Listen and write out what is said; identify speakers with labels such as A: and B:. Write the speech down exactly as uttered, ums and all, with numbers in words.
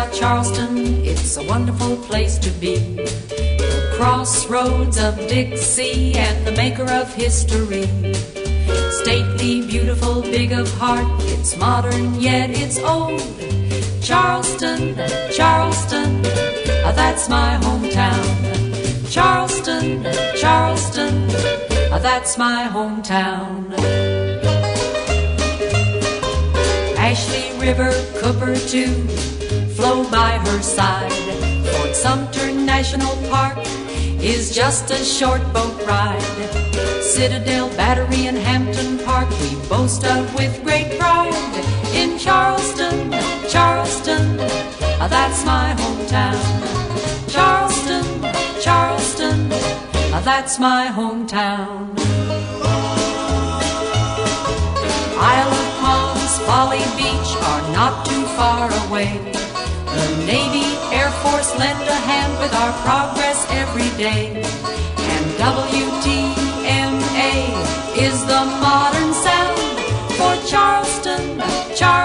A: about Charleston, it's a wonderful place to be. The crossroads of Dixie and the maker of history. Stately, beautiful, big of heart, it's modern yet it's old. Charleston, Charleston, ah, that's my hometown. Charleston, Charleston, ah, that's my hometown. Ashley River, Cooper too, flow by her side. Fort Sumter National Park is just a short boat ride. Citadel, Battery, and Hampton Park we boast of with great pride. In Charleston, Charleston, ah, that's my hometown. Charleston, Charleston, ah, that's my hometown. Isle of Palms, Folly Beach are not too far away. The Navy, Air Force lend a hand with our progress every day. And W T M A is the modern sound for Charleston, Charleston.